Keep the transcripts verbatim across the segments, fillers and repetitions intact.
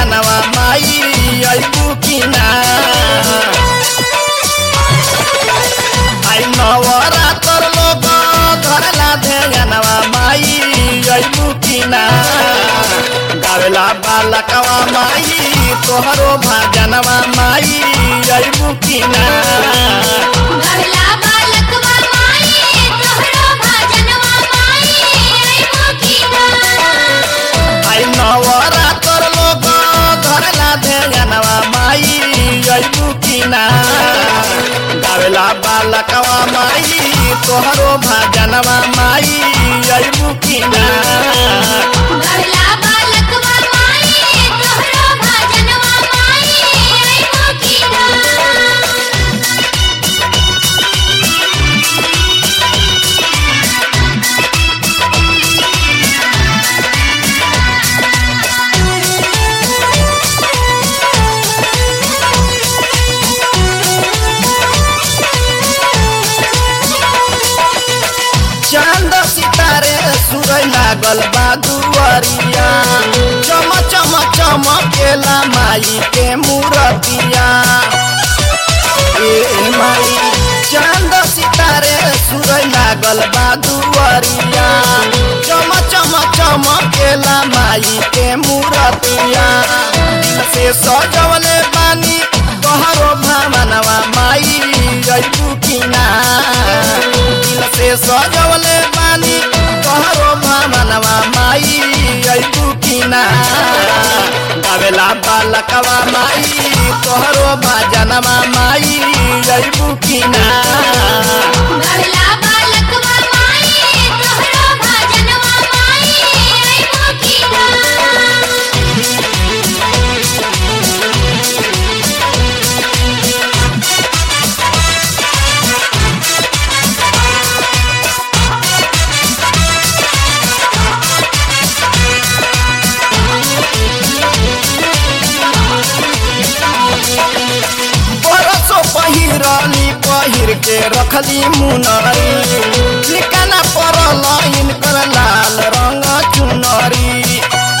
ध्यानवा माई अइबू की ना आई नवरात्र लोग धरला ध्यानवा माई अइबू की ना गावेला बालकवा माई तोहरो भजनवा माई अइबू की ना गावेला बालकवा माई तोहरो भजनवा माई अइबू की ना आई नवरात्र लोग धरला ध्यानवा माई अइबू की ना गावेला बालकवा माई तोहरो भजनवा माई अइबू की ना गावेला बालकवा माई तोहरो भजनवा माई अइबू की ना चांद सितारे सूरज लागल बा दुआरिया चम चम चमकेला माई के मूरतिया ए माई चांद सितारे सूरज लागल बा दुआरिया चम चम चमकेला माई के मूरतिया से सजवले बानी तोहरो भवनवा माई अइबू की ना से सजवले बानी तोहरो भवनवा माई अइबू की ना गावेला बालकवा माई तोहरो भजनवा माई अइबू की ना गावेला बालकवा माई तोहरो भजनवा माई अइबू की ना बरसो पहिरली पहिर के रखली मुनरी ठिकाना परल इनकर लाल रंग चुनरी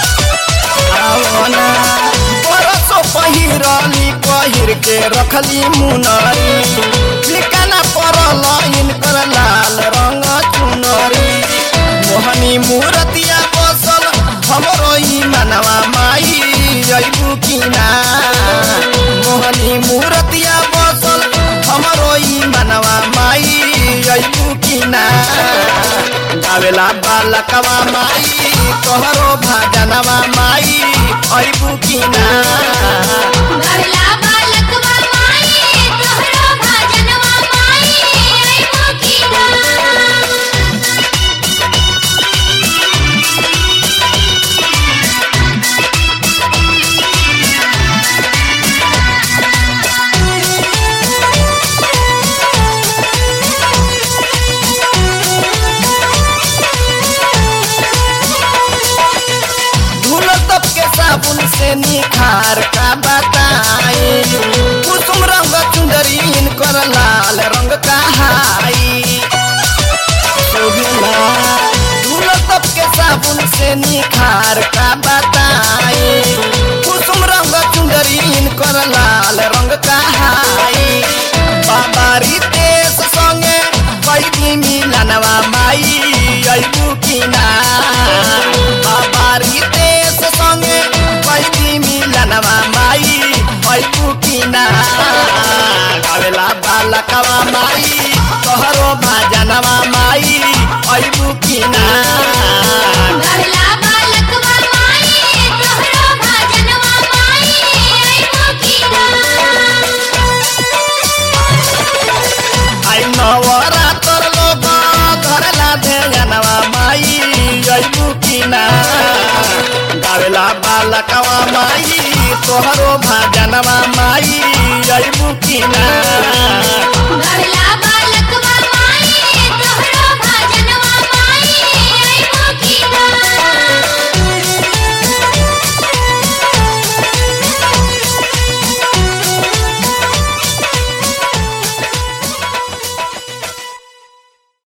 आवना बरसो पहिरली पहिर के रखली मुनरी ठिकाना परल इनकर लाल रंग चुनरी मोहनी मूर्तिया बसल हमरो ई मनवा माई अइबू की ना मोहनी मूर्तिया बसल हमरो ई मनवा माई अइबू की ना गावेला बालकवा माई तोहरो भजनवा माई अइबू की ना गावेला बालकवा माई तोहरो भजनवा माई अइबू की ना धुल तप के साबुन से निखार का बताई कुसुम रंग चुंदरी इनकर लाल रंग का हाई शोभिला धुल तप के साबुन से निखार का बताई कुसुम रंग चुंदरी इनकर लाल रंग का हाई बाबा रितेश संगे कैदी मिलनवा माई अइबू की ना बाबा रितेश संगे कैदी मिलनवा माई अइबू की ना गावेला बालकवा माई तोहरो भजनवा माई अइबू की ना गावेला बालकवा माई तोहरो भजनवा माई अइबू की ना आई नवरात्र लोग धरला ध्यानवा माई अइबू की ना गावेला बालकवा माई तोहरो भजनवा माई अइबू की ना।